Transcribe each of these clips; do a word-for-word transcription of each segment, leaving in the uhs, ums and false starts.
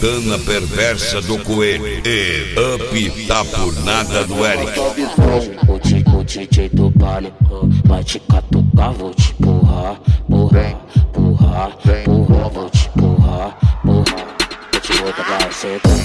Gincana Perversa do Coelho e Up Tá Por Nada do Eric. O D J do baile vai te catucar, vou te empurrar, empurrar, empurrar, empurrar, vou te empurrar, empurrar, vou te botar pra sentar.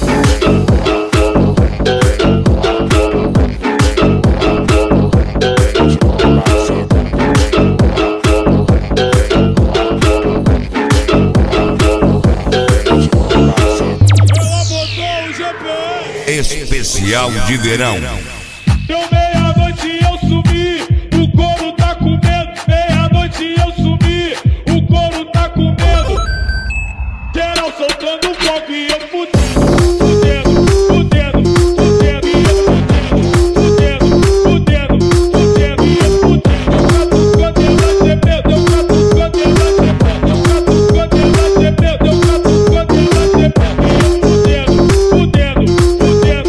Especial de verão. Deu meia-noite eu sumi, o couro tá com medo. Meia-noite eu sumi, o couro tá com medo. Geral soltando o fogo e eu fudendo, fudendo, fudendo, fudendo, e eu fudendo, fudendo, fudendo, e eu fudendo. Eu catucando ela gemendo, eu catucando ela gemendo, eu catucando ela gemendo, eu catucando ela gemendo, e eu fudendo, fudendo, fudendo.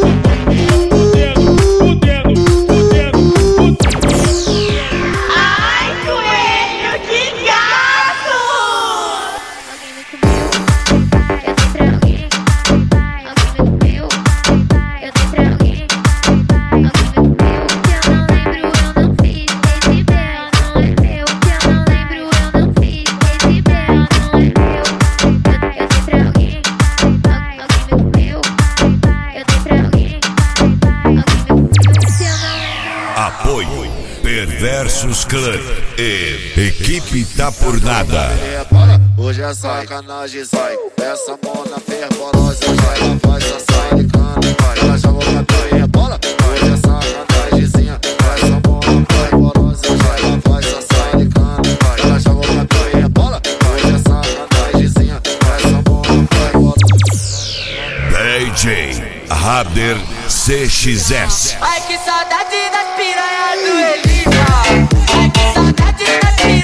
Apoio Perversos Clã e Equipe Tá Por Nada. Hoje é sacanagem, sai. Essa mona fervorosa vai. Ela faz a sairicana, vai. Ela joga pra minha bola. Hoje é sacanagemzinha. Essa mona fervorosa vai. Ela faz a sairicana, vai. Ela joga pra minha bola. Hoje é sacanagemzinha. Essa mona fervorosa. D J Rader C X S. Ai que saudade das piranhas do Elisa. Ai que saudade das piranhas.